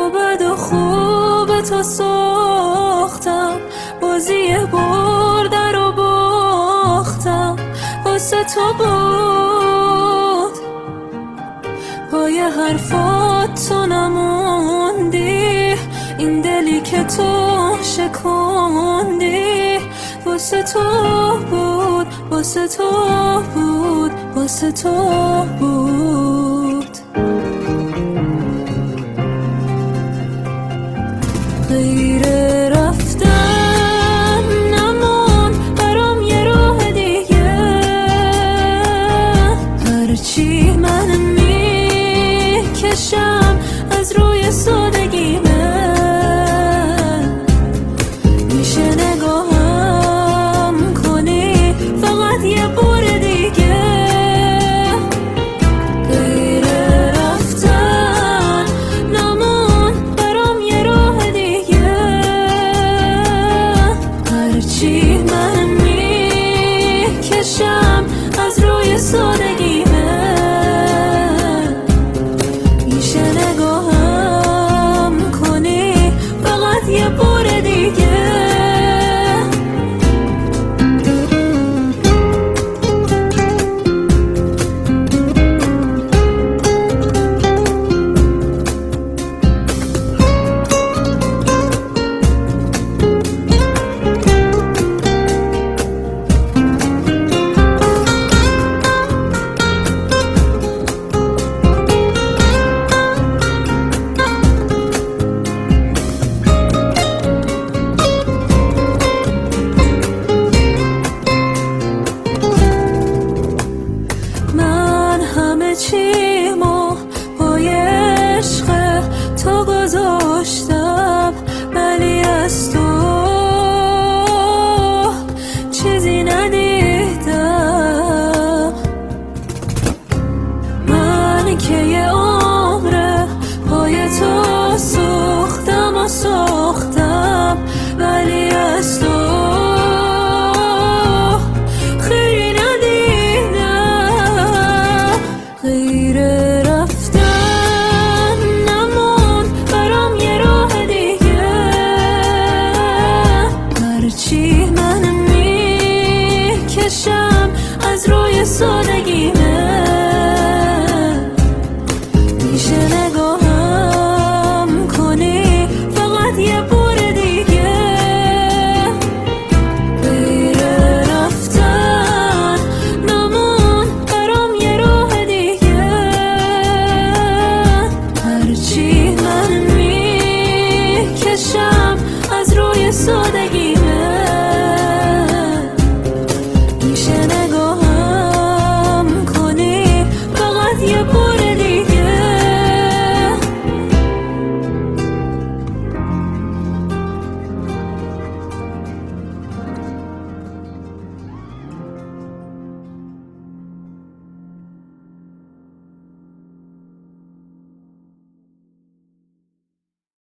با بد و خوب تو ساختم، بازی بردن رو باختم، واسه تو بود پای حرفات تو نموندی، این دلی که تو شکوندی، واسه تو بود، واسه تو بود، واسه تو بود. غیر رفتن نمون برام یه راه دیگه، هرچی من میکشم از روی سادگیمه، میشه نگاهم کنی فقط یه بار دیگه. غیر رفتن نمون برام یه راه دیگه، هرچی من میکشم از روی سادگیمه، میشه نگاهم کنی فقط یه بار دیگه. من همه چیمو پای عشق تو گذاشتم، ولی از تو چیزی ندیدم. من که یه عمره پای تو سوختم و ساختم، ولی از تو خیلی ندیدم. غیر رفتن نمون برام یه راه دیگه، هرچی من میکشم از روی سادگیمه، میشه نگاهم کنی فقط یه بار دیگه. غیر رفتن نمون برام یه راه دیگه، هرچی من میکشم از روی سادگیمه، میشه